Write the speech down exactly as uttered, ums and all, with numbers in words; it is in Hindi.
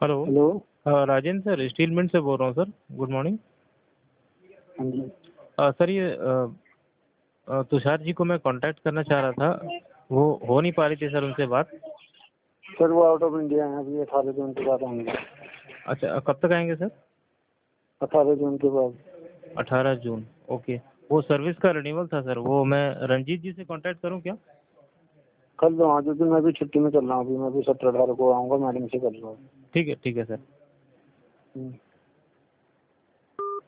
हेलो। हेलो। हाँ राजेंद्र सर, स्टील मिंट से बोल रहा हूँ सर। Good morning. हाँ जी। अ, सर ये अ, अ, तुषार जी को मैं कांटेक्ट करना चाह रहा था, वो हो नहीं पा रही थी सर उनसे बात। सर वो आउट ऑफ इंडिया है, अभी अठारह जून के बाद आएंगे। अच्छा, कब तक आएंगे सर? अठारह जून के बाद। अठारह जून, ओके। वो सर्विस का रिन्यूअल था सर, वो मैं रंजीत जी से कांटेक्ट करूँ क्या? कर लो हाँ, क्योंकि मैं भी छुट्टी में चल रहा हूँ, अभी मैं भी सत्रह अठारह को आऊँगा, मैडम से कर लो। ठीक है ठीक है सर। हम्म।